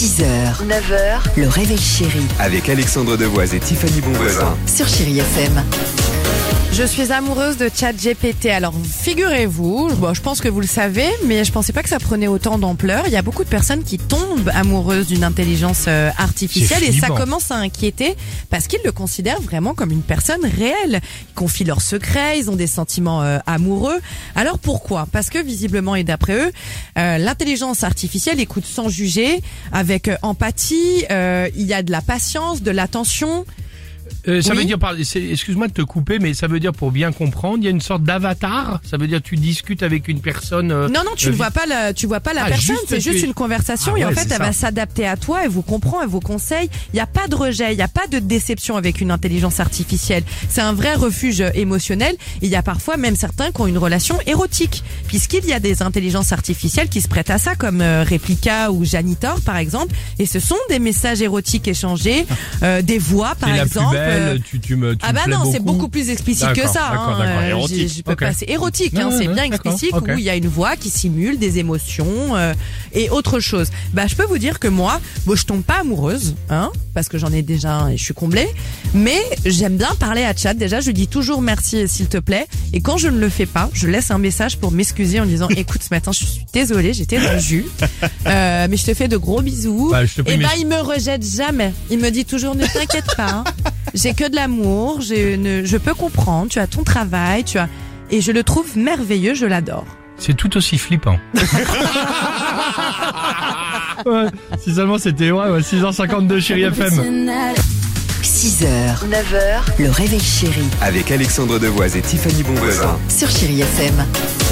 6h, 9h, le réveil chéri Avec Alexandre Devoise et Tiffany Bonvoisin. sur Chéri FM. Je suis amoureuse de ChatGPT. Alors, figurez-vous, je pense que vous le savez, mais je pensais pas que ça prenait autant d'ampleur. Il y a beaucoup de personnes qui tombent amoureuses d'une intelligence artificielle C'est et ça flippant. commence à inquiéter parce qu'ils le considèrent vraiment comme une personne réelle. Ils confient leurs secrets, ils ont des sentiments amoureux. Alors pourquoi ? Parce que visiblement et d'après eux, l'intelligence artificielle écoute sans juger, avec empathie, il y a de la patience, de l'attention. Ça Oui. veut dire, excuse-moi de te couper, mais ça veut dire, pour bien comprendre, il y a une sorte d'avatar. Ça veut dire tu discutes avec une personne. Non, tu ne vois pas la personne, juste c'est juste tu es- une conversation Ah et en ouais, fait c'est elle ça. va s'adapter à toi, elle vous comprend, elle vous conseille. Il n'y a pas de rejet, il n'y a pas de déception avec une intelligence artificielle. C'est un vrai refuge émotionnel. Il y a parfois même certains qui ont une relation érotique, puisqu'il y a des intelligences artificielles qui se prêtent à ça, comme Replica ou Janitor par exemple, et ce sont des messages érotiques échangés, des voix par T'es la exemple. plus belle, tu me Ah bah plais non, c'est beaucoup. beaucoup plus explicite que D'accord, ça. d'accord. Érotique, Je peux ok. pas. C'est érotique, Non, c'est non, bien d'accord, explicite ok. où il y a une voix qui simule des émotions et autre chose. Bah je peux vous dire que moi, je tombe pas amoureuse, parce que j'en ai déjà un et je suis comblée. Mais j'aime bien parler à chat. Déjà, je dis toujours merci et s'il te plaît. Et quand je ne le fais pas, je laisse un message pour m'excuser en disant écoute, ce matin je suis désolée, j'étais dans le jus, mais je te fais de gros bisous. Bah, je te prie, Et mais- il me rejette jamais. Il me dit toujours ne t'inquiète pas. J'ai que de l'amour, je peux comprendre, tu as ton travail, et je le trouve merveilleux, je l'adore. C'est tout aussi flippant. Ouais, si seulement c'était vrai, 6h52 Chéri FM. 6h, 9h, le réveil chéri Avec Alexandre Devoise et Tiffany Bonvoisin. sur Chéri FM.